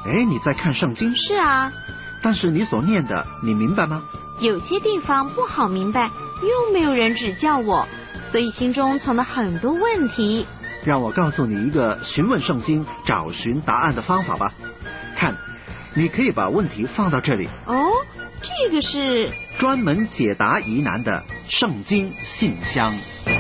哎，你在看圣经？ 是啊。 但是你所念的，你明白吗？ 有些地方不好明白，又没有人指教我，所以心中存了很多问题。 让我告诉你一个询问圣经、找寻答案的方法吧。看，你可以把问题放到这里。 哦，这个是专门解答疑难的圣经信箱。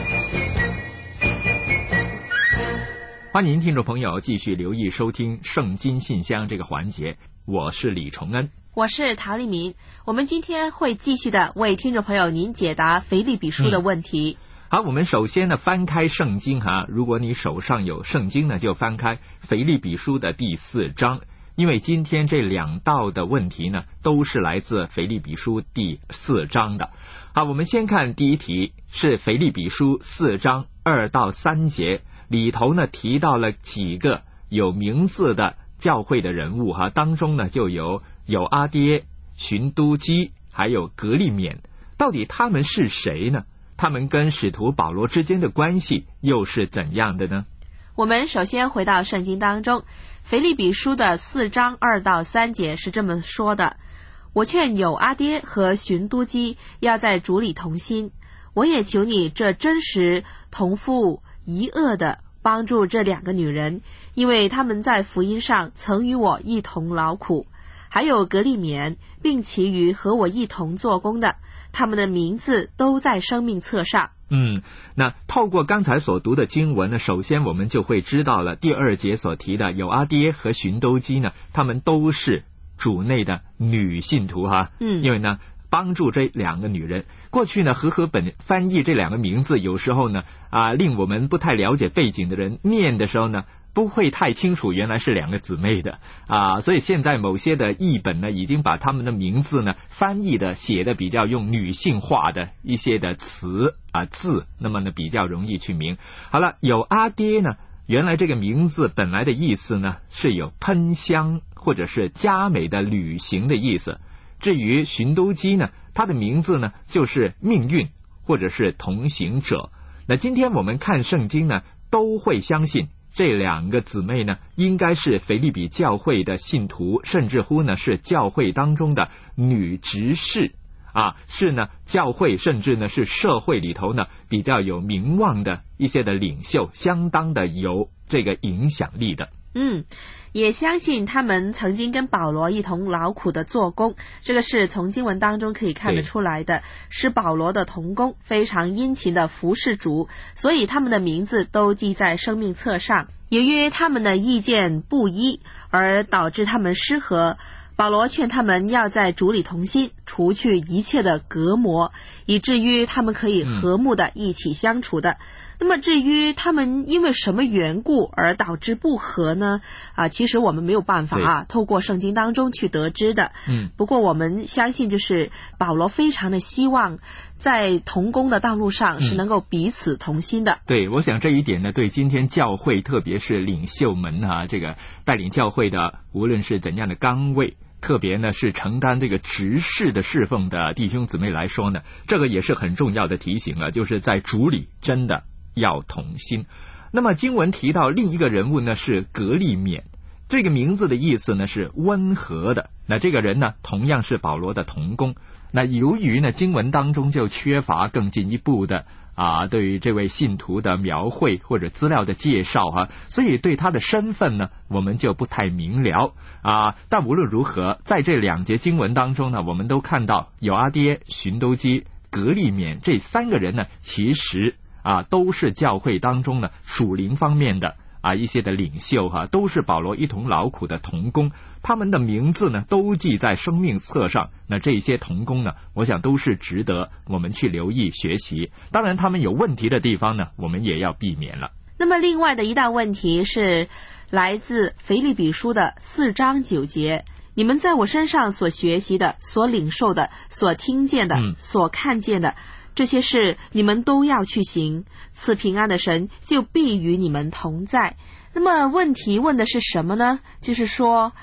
欢迎听众朋友继续留意收听圣经信箱这个环节，我是李崇恩， 我是陶丽明。我们今天会继续的为听众朋友您解答腓立比书的问题。 好，我们首先呢翻开圣经哈，如果你手上有圣经呢，就翻开腓立比书的第4章，因为今天这2道的问题呢都是来自腓立比书第4章的。好，我们先看第一题，是腓立比书4章2到3节，里头呢提到了几个有名字的教会的人物哈，当中呢就有阿爹、寻都基还有革利勉。到底他们是谁呢？他们跟使徒保罗之间的关系又是怎样的呢？ 我们首先回到圣经当中，腓立比书的4章2到3节是这么说的：我劝有阿爹和寻都基要在主里同心，我也求你这真实同父一恶的帮助这2个女人，因为他们在福音上曾与我一同劳苦，还有革利勉，并其余和我一同做工的，他们的名字都在生命册上。 那透过刚才所读的经文呢，首先我们就会知道了第2节所提的有阿爹和寻都基呢，他们都是主内的女信徒哈。因为呢帮助这2个女人。过去呢和合本翻译这2个名字，有时候呢令我们不太了解背景的人念的时候呢不会太清楚原来是2个姊妹的所以现在某些的译本呢已经把他们的名字呢翻译的写的比较用女性化的一些的词字，那么呢比较容易去明。好了，有阿爹呢，原来这个名字本来的意思呢是有喷香或者是佳美的旅行的意思。至于寻都基呢，他的名字呢就是命运或者是同行者。那今天我们看圣经呢都会相信这2个姊妹呢应该是腓立比教会的信徒，甚至乎呢是教会当中的女执事是呢教会甚至呢是社会里头呢比较有名望的一些的领袖，相当的有这个影响力的。 也相信他们曾经跟保罗一同劳苦的做工，这个是从经文当中可以看得出来的，是保罗的同工，非常殷勤的服侍主，所以他们的名字都记在生命册上。由于他们的意见不一而导致他们失和，保罗劝他们要在主里同心，除去一切的隔膜，以至于他们可以和睦的一起相处的。那么至于他们因为什么缘故而导致不和呢？其实我们没有办法透过圣经当中去得知的。不过我们相信就是保罗非常的希望在同工的道路上是能够彼此同心的。 对，我想这一点呢，对今天教会特别是领袖们这个带领教会的无论是怎样的岗位，特别呢是承担这个执事的侍奉的弟兄姊妹来说呢，这个也是很重要的提醒了，就是在主里真的要同心。那么经文提到另一个人物呢是革利勉，这个名字的意思呢是温和的。那这个人呢同样是保罗的同工。那由于呢经文当中就缺乏更进一步的对于这位信徒的描绘或者资料的介绍所以对他的身份呢我们就不太明了但无论如何，在这2节经文当中呢，我们都看到有阿爹、寻都基、革利勉这3个人呢，其实都是教会当中呢属灵方面的一些的领袖都是保罗一同劳苦的同工，他们的名字呢都记在生命册上。那这些同工呢，我想都是值得我们去留意学习。当然他们有问题的地方呢，我们也要避免了。 那么另外的一大问题是来自腓立比书的4章9节，你们在我身上所学习的、所领受的、所听见的、所看见的，这些事你们都要去行，赐平安的神就必与你们同在。那么问题问的是什么呢？就是说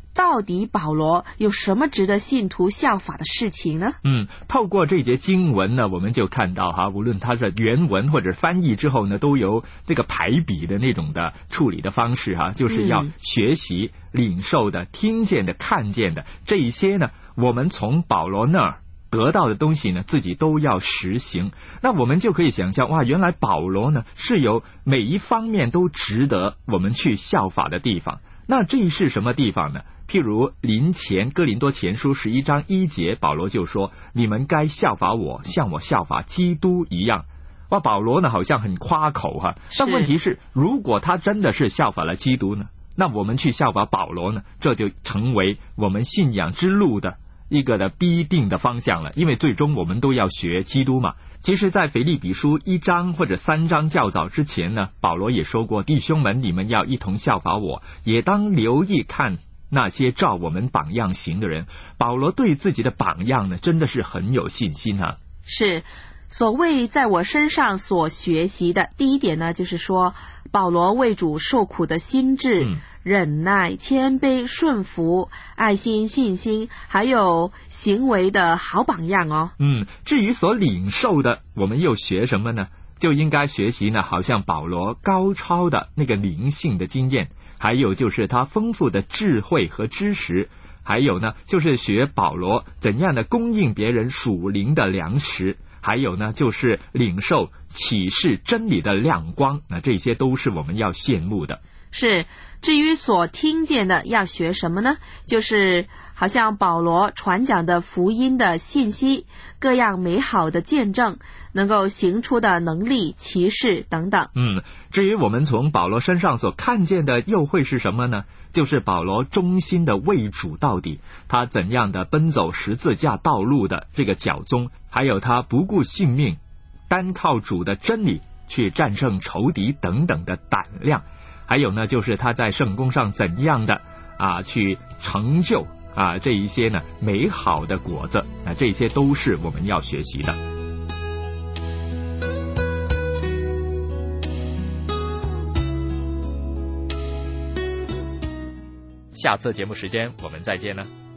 到底保罗有什么值得信徒效法的事情呢？ 透过这节经文呢，我们就看到无论它是原文或者翻译之后呢，都有这个排比的那种的处理的方式就是要学习、领受的、听见的、看见的这一些呢，我们从保罗那儿得到的东西呢，自己都要实行。那我们就可以想象，原来保罗呢是有每一方面都值得我们去效法的地方。那这是什么地方呢？譬如哥林多前书11章1节，保罗就说：你们该效法我，像我效法基督一样。保罗呢好像很夸口但问题是，如果他真的是效法了基督呢，那我们去效法保罗呢，这就成为我们信仰之路的一个的必定的方向了，因为最终我们都要学基督嘛。其实在腓立比书1章或者3章较早之前呢，保罗也说过：弟兄们，你们要一同效法我，也当留意看那些照我们榜样行的人。保罗对自己的榜样呢，真的是很有信心是，所谓在我身上所学习的，第一点呢，就是说保罗为主受苦的心志、忍耐、谦卑、顺服、爱心、信心，还有行为的好榜样至于所领受的，我们又学什么呢？就应该学习呢，好像保罗高超的那个灵性的经验，还有就是他丰富的智慧和知识，还有呢就是学保罗怎样的供应别人属灵的粮食，还有呢就是领受启示真理的亮光。那这些都是我们要羡慕的。 是，至于所听见的要学什么呢？就是好像保罗传讲的福音的信息，各样美好的见证，能够行出的能力、奇事等等。 至于我们从保罗身上所看见的又会是什么呢？就是保罗忠心的为主到底，他怎样的奔走十字架道路的这个脚踪，还有他不顾性命，单靠主的真理去战胜仇敌等等的胆量，还有呢就是他在圣工上怎样的去成就这一些呢美好的果子。这些都是我们要学习的。下次节目时间我们再见了。